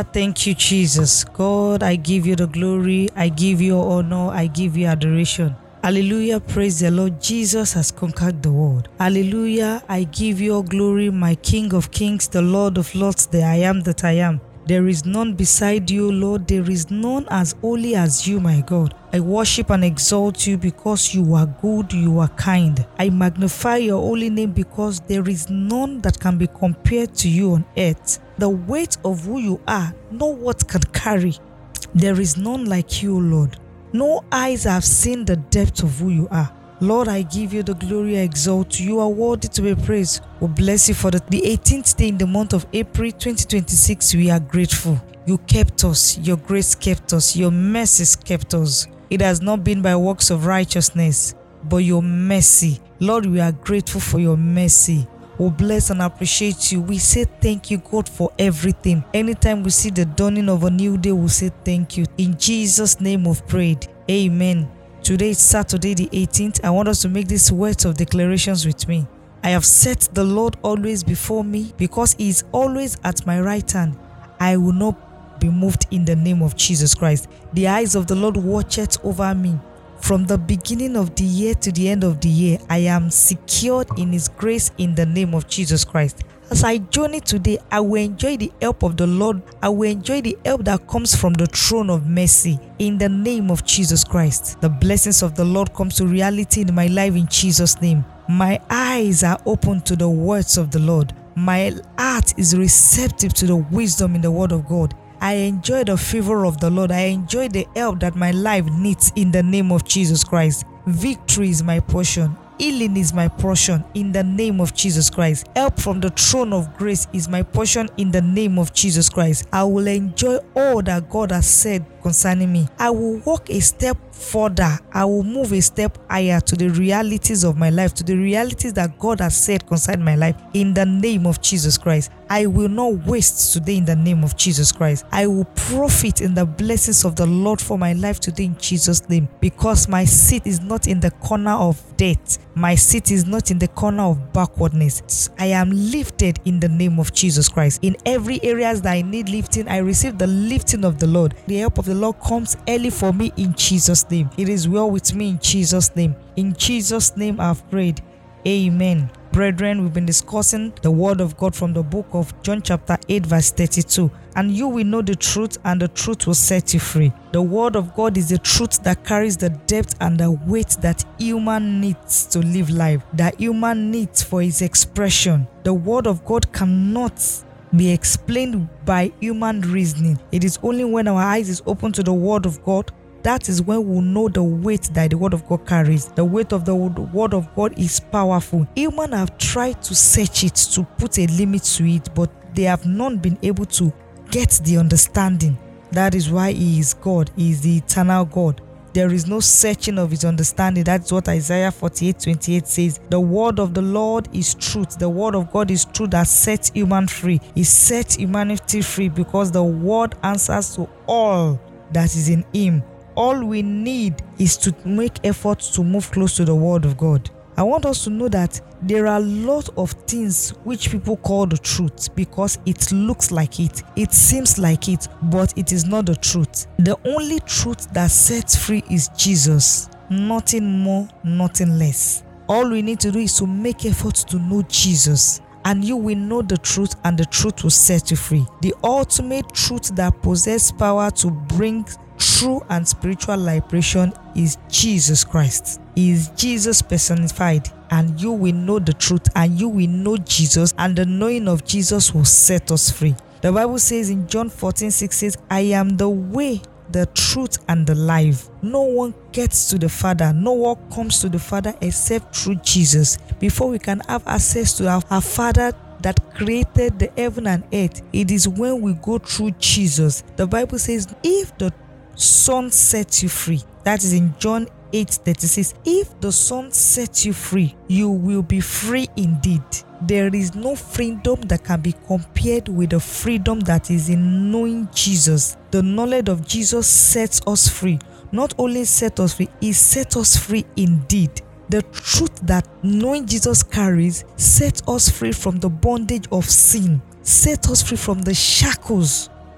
Hallelujah. Thank you, Jesus. God, I give you the glory. I give you honor. I give you adoration. Hallelujah. Praise the Lord. Jesus has conquered the world. Hallelujah. I give you all glory, my King of kings, the Lord of lords, the I am that I am. There is none beside you, Lord. There is none as holy as you, my God. I worship and exalt you because you are good, you are kind. I magnify your holy name because there is none that can be compared to you on earth. The weight of who you are, no word can carry. There is none like you, Lord. No eyes have seen the depth of who you are. Lord, I give you the glory, I exalt you. You are worthy to be praised. We bless you for the 18th day in the month of April 2026. We are grateful. You kept us. Your grace kept us. Your mercies kept us. It has not been by works of righteousness, but your mercy. Lord, we are grateful for your mercy. We bless and appreciate you. We say thank you, God, for everything. Anytime we see the dawning of a new day, we say thank you. In Jesus' name we've prayed. Amen. Today is Saturday the 18th. I want us to make these words of declarations with me. I have set the Lord always before me because he is always at my right hand. I will not be moved in the name of Jesus Christ. The eyes of the Lord watcheth over me. From the beginning of the year to the end of the year, I am secured in his grace in the name of Jesus Christ. As I journey today, I will enjoy the help of the Lord. I will enjoy the help that comes from the throne of mercy in the name of Jesus Christ. The blessings of the Lord comes to reality in my life in Jesus' name. My eyes are open to the words of the Lord. My heart is receptive to the wisdom in the word of God. I enjoy the favor of the Lord. I enjoy the help that my life needs in the name of Jesus Christ. Victory is my portion. Healing is my portion in the name of Jesus Christ. Help from the throne of grace is my portion in the name of Jesus Christ. I will enjoy all that God has said concerning me. I will walk a step further. I will move a step higher to the realities of my life, to the realities that God has said concerning my life in the name of Jesus Christ. I will not waste today in the name of Jesus Christ. I will profit in the blessings of the Lord for my life today in Jesus' name, because my seat is not in the corner of death. My seat is not in the corner of backwardness. I am lifted in the name of Jesus Christ. In every areas that I need lifting, I receive the lifting of the Lord. The help of the Lord comes early for me in Jesus' name. It is well with me in Jesus' name. In Jesus' name I've prayed. Amen. Brethren, we've been discussing the word of God from the book of John chapter 8 verse 32. And you will know the truth, and the truth will set you free. The word of God is the truth that carries the depth and the weight that human needs to live life, that human needs for its expression. The word of God cannot be explained by human reasoning. It is only when our eyes is open to the word of God, that is when we'll know the weight that the word of God carries. The weight of the word of God is powerful. Humans have tried to search it, to put a limit to it, but they have not been able to get the understanding. That is why he is God. He is the eternal God. There is no searching of his understanding. That's what Isaiah 48:28 says. The word of the Lord is truth. The word of God is truth that sets human free. It sets humanity free because the word answers to all that is in him. All we need is to make efforts to move close to the word of God. I want us to know that there are a lot of things which people call the truth because it looks like it, it seems like it, but it is not the truth. The only truth that sets free is Jesus. Nothing more, nothing less. All we need to do is to make efforts to know Jesus, and you will know the truth, and the truth will set you free. The ultimate truth that possesses power to bring true and spiritual liberation is Jesus Christ. He is Jesus personified, and you will know the truth, and you will know Jesus, and the knowing of Jesus will set us free. The Bible says in John 14:6 says, I am the way, the truth, and the life. No one gets to the Father, no one comes to the Father except through Jesus. Before we can have access to our Father that created the heaven and earth, it is when we go through Jesus. The Bible says, if the Son sets you free, that is in John 8:36, if the Son sets you free, you will be free indeed. There is no freedom that can be compared with the freedom that is in knowing Jesus. The knowledge of Jesus sets us free. Not only set us free, it set us free indeed. The truth that knowing Jesus carries sets us free from the bondage of sin, set us free from the shackles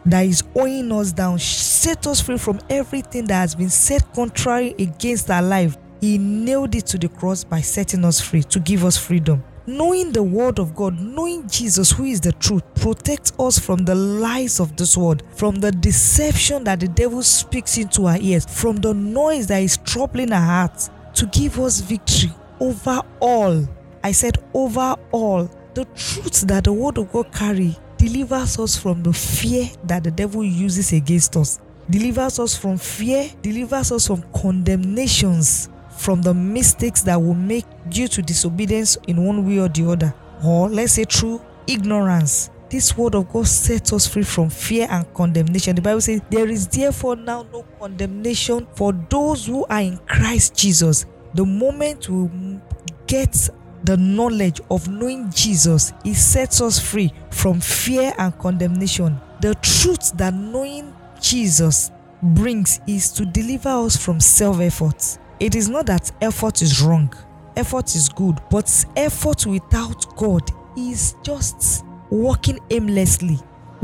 that is owing us down. Set us free from everything that has been set contrary against our life. He nailed it to the cross by setting us free, to give us freedom. Knowing the word of God, knowing Jesus, who is the truth, protects us from the lies of this world, from the deception that the devil speaks into our ears, from the noise that is troubling our hearts, to give us victory over all. I said over all. The truth that the word of God carry delivers us from the fear that the devil uses against us, delivers us from fear, delivers us from condemnations, from the mistakes that will make due to disobedience in one way or the other, or let's say through ignorance. This word of God sets us free from fear and condemnation. The Bible says, there is therefore now no condemnation for those who are in Christ Jesus. The moment we get the knowledge of knowing Jesus, it sets us free from fear and condemnation. The truth that knowing Jesus brings is to deliver us from self-effort. It is not that effort is wrong. Effort is good, but effort without God is just walking aimlessly,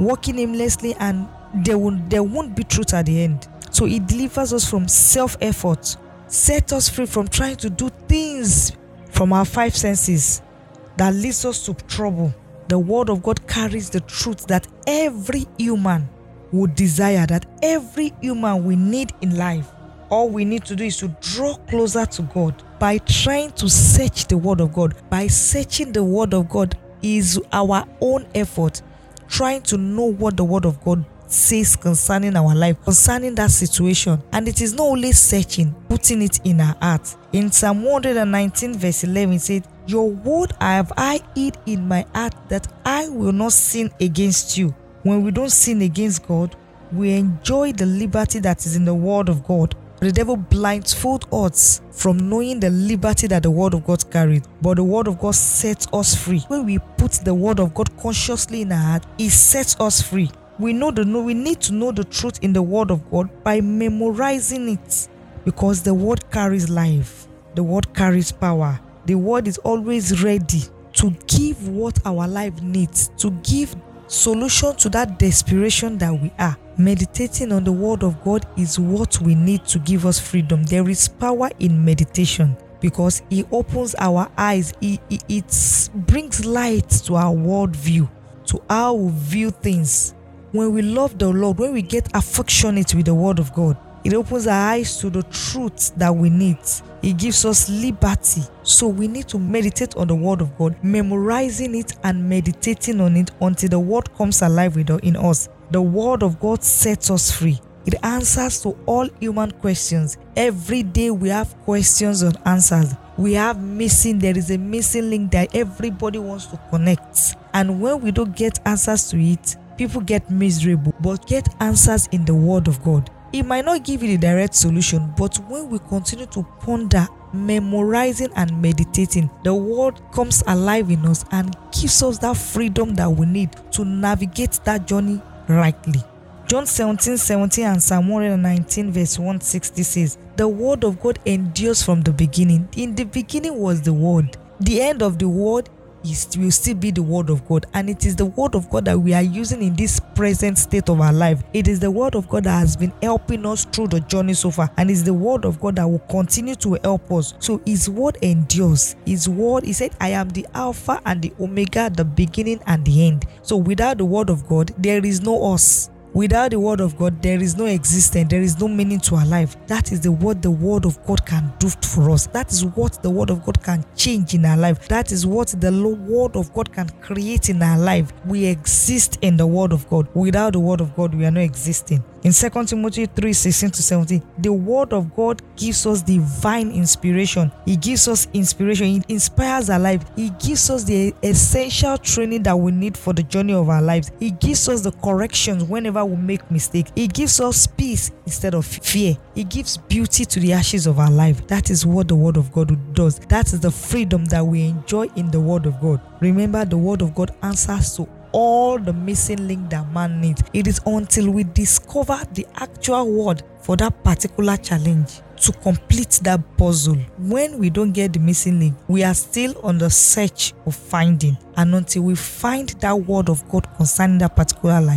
and there won't be truth at the end. So it delivers us from self-effort, set us free from trying to do things from our five senses that leads us to trouble. The word of God carries the truth that every human would desire, that every human will need in life. All we need to do is to draw closer to God by trying to search the word of God. By searching the word of God is our own effort, trying to know what the word of God says concerning our life, concerning that situation. And it is not only searching, putting it in our heart. In Psalm 119 verse 11 it said, your word have I hid in my heart, that I will not sin against you. When we don't sin against God, we enjoy the liberty that is in the word of God. The devil blindfolds us from knowing the liberty that the word of God carries, but the word of God sets us free. When we put the word of God consciously in our heart, it sets us free. We need to know the truth in the word of God by memorizing it, because the word carries life. The word carries power. The word is always ready to give what our life needs, to give solution to that desperation that we are. Meditating on the word of God is what we need to give us freedom. There is power in meditation because it opens our eyes. It brings light to our world view, to how we view things. When we love the Lord, when we get affectionate with the word of God, it opens our eyes to the truth that we need. It gives us liberty. So we need to meditate on the word of God, memorizing it and meditating on it until the word comes alive in us. The word of God sets us free. It answers to all human questions. Every day we have questions and answers. There is a missing link that everybody wants to connect. And when we don't get answers to it, people get miserable. But get answers in the word of God. It might not give you the direct solution, but when we continue to ponder, memorizing and meditating, the word comes alive in us and gives us that freedom that we need to navigate that journey rightly. John 17:17 and Psalm 119 verse 160 says, the word of God endures from the beginning. In the beginning was the word. The end of the word will still be the word of God, and it is the word of God that we are using in this present state of our life. It is the word of God that has been helping us through the journey so far, and it's the word of God that will continue to help us. So his word endures. His word, he said, I am the Alpha and the Omega, the beginning and the end. So without the word of God, there is no us. Without the word of God, there is no existence. There is no meaning to our life. That is what the word of God can do for us. That is what the word of God can change in our life. That is what the word of God can create in our life. We exist in the word of God. Without the word of God, we are not existing. In 2 Timothy 3:16-17, the word of God gives us divine inspiration. It gives us inspiration. It inspires our life. It gives us the essential training that we need for the journey of our lives. It gives us the corrections whenever we make mistakes. It gives us peace instead of fear. It gives beauty to the ashes of our life. That is what the word of God does. That is the freedom that we enjoy in the word of God. Remember, the word of God answers to all the missing link that man needs. It is until we discover the actual word for that particular challenge to complete that puzzle. When we don't get the missing link, we are still on the search of finding. And until we find that word of God concerning that particular life,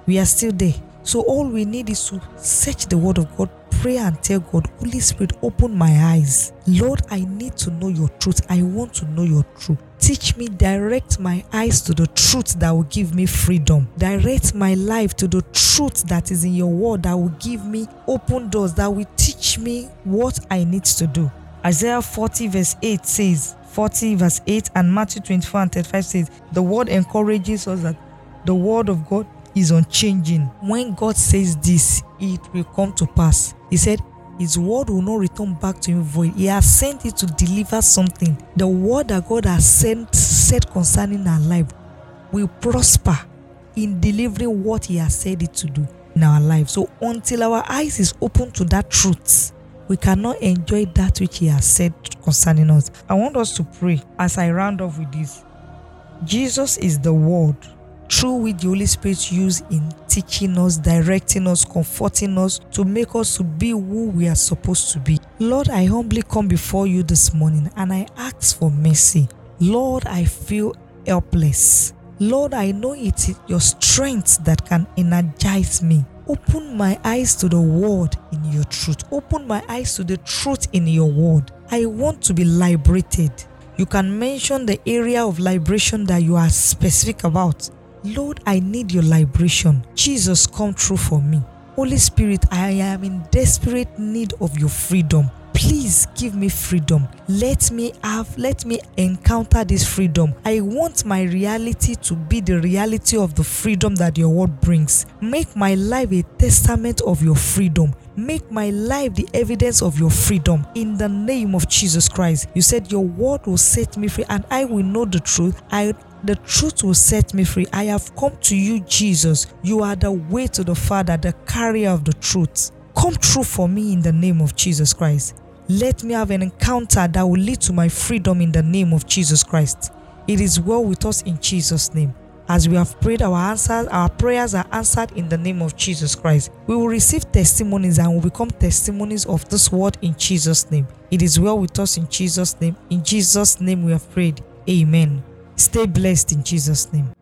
We are still there. So all we need is to search the word of God, pray and tell God, Holy Spirit, open my eyes. Lord, I need to know your truth. I want to know your truth. Teach me, direct my eyes to the truth that will give me freedom. Direct my life to the truth that is in your word that will give me open doors, that will teach me what I need to do. Isaiah 40 verse 8 says, 40 verse 8 and Matthew 24 and 35 says, the word encourages us that the word of God is unchanging. When God says this, it will come to pass. He said, his word will not return back to him void. He has sent it to deliver something. The word that God has said concerning our life will prosper in delivering what he has said it to do in our life. So until our eyes is open to that truth, we cannot enjoy that which he has said concerning us. I want us to pray as I round off with this. Jesus is the word through which the Holy Spirit used in teaching us, directing us, comforting us, to make us to be who we are supposed to be. Lord, I humbly come before you this morning and I ask for mercy. Lord, I feel helpless. Lord, I know it is your strength that can energize me. Open my eyes to the word in your truth. Open my eyes to the truth in your word. I want to be liberated. You can mention the area of liberation that you are specific about. Lord, I need your liberation. Jesus, come true for me. Holy Spirit, I am in desperate need of your freedom. Please give me freedom. Let me encounter this freedom. I want my reality to be the reality of the freedom that your word brings. Make my life a testament of your freedom. Make my life the evidence of your freedom. In the name of Jesus Christ. You said your word will set me free and I will know the truth. The truth will set me free. I have come to you, Jesus. You are the way to the Father, the carrier of the truth. Come true for me in the name of Jesus Christ. Let me have an encounter that will lead to my freedom in the name of Jesus Christ. It is well with us in Jesus' name. As we have prayed, our prayers are answered in the name of Jesus Christ. We will receive testimonies and will become testimonies of this word in Jesus' name. It is well with us in Jesus' name. In Jesus' name we have prayed. Amen. Stay blessed in Jesus' name.